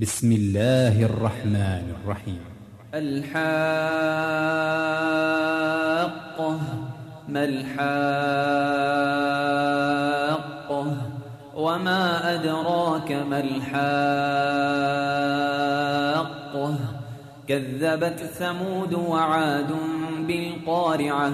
بسم الله الرحمن الرحيم. الحاقة. ما الحاقة وما أدراك ما الحاقة. كذبت ثمود وعاد بالقارعة.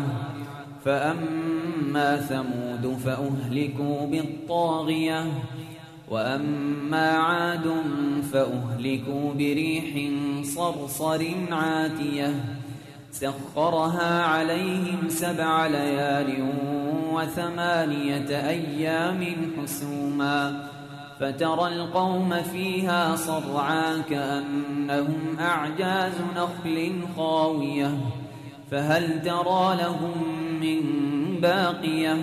فأما ثمود فأهلكوا بالطاغية وأما عاد فأهلكوا بريح صرصر عاتية سخرها عليهم 7 ليال و8 أيام حسوما فترى القوم فيها صرعا كأنهم أعجاز نخل خاوية فهل ترى لهم من باقية.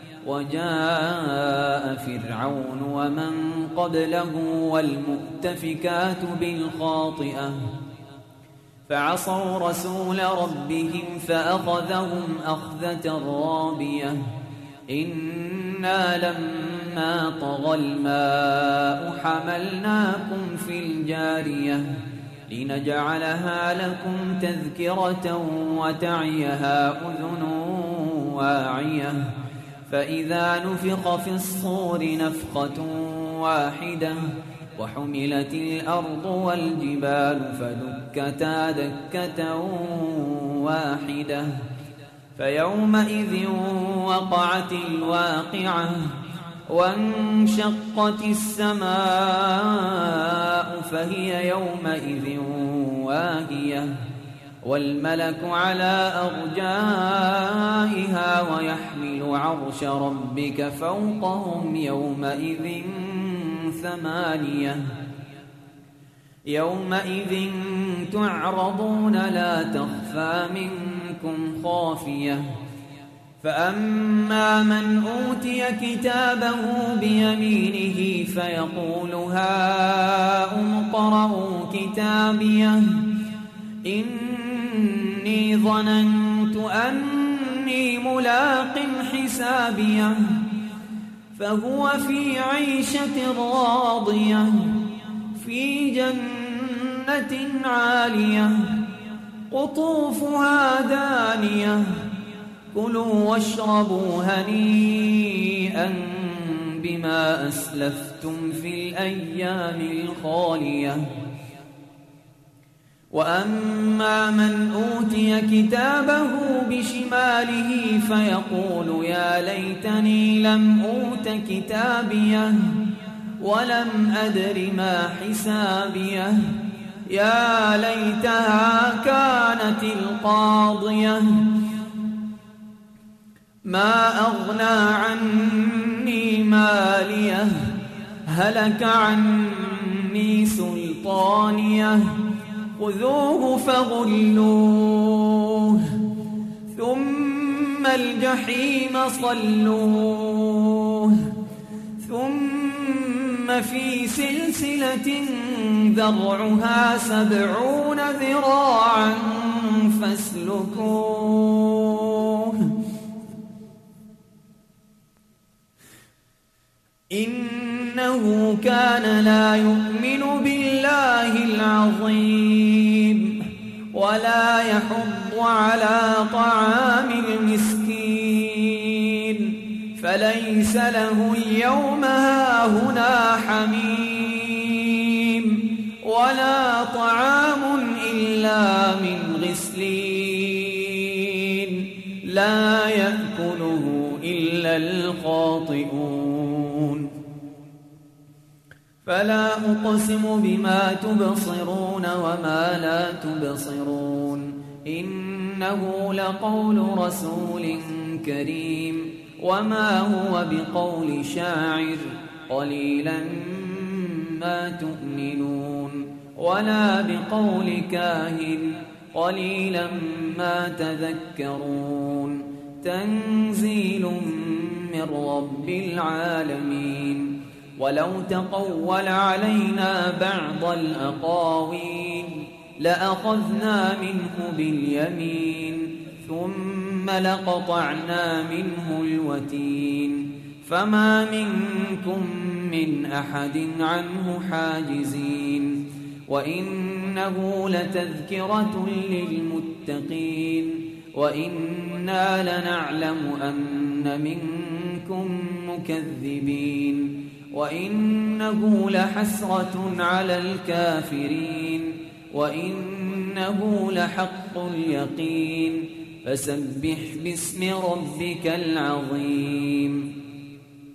وجاء فرعون ومن قبله والمؤتفكات بالخاطئة فعصوا رسول ربهم فأخذهم أخذة رابية. إنا لما طغى الماء حملناكم في الجارية لنجعلها لكم تذكرة وتعيها أذن واعية. فإذا نفخ في الصور نفخة واحدة وحملت الأرض والجبال فدكتا دكة واحدة فيومئذ وقعت الواقعة وانشقت السماء فهي يومئذ واهية والملك على أرجائها ويحمل عرش ربك فوقهم يومئذ 8. يومئذ تعرضون لا تخفى منكم خافية. فأما من أوتي كتابه بيمينه فيقول هاؤم اقرءوا كتابيه إني ظننت أني ملاق حسابيه فهو في عيشة راضية في جنة عالية قطوفها دانية كلوا واشربوا هنيئا بما أسلفتم في الأيام الخالية. وأما من أوتي كتابه بشماله فيقول يا ليتني لم أوت كتابيه ولم أدر ما حسابيه يا ليتها كانت القاضية ما أغنى عني ماليه هلك عني سلطانيه خذوه فغلوه ثم الجحيم صلوه ثم في سلسلة ذرعها 70 ذراعا فاسلكوه إنه كان لا يؤمن بالله العظيم ولا يحض على طعام المسكين فليس له اليوم هاهنا حميم ولا طعام إلا من غسلين لا يأكله إلا الخاطئون. فلا أقسم بما تبصرون وما لا تبصرون إنه لقول رسول كريم وما هو بقول شاعر قليلا ما تؤمنون ولا بقول كاهن قليلا ما تذكرون تنزيل من رب العالمين. ولو تقول علينا بعض الأقاويل لأخذنا منه باليمين ثم لقطعنا منه الوتين فما منكم من أحد عنه حاجزين وإنه لتذكرة للمتقين وإنا لنعلم أن منكم مكذبين وإنه لحسرة على الكافرين وإنه لحق اليقين فسبح باسم ربك العظيم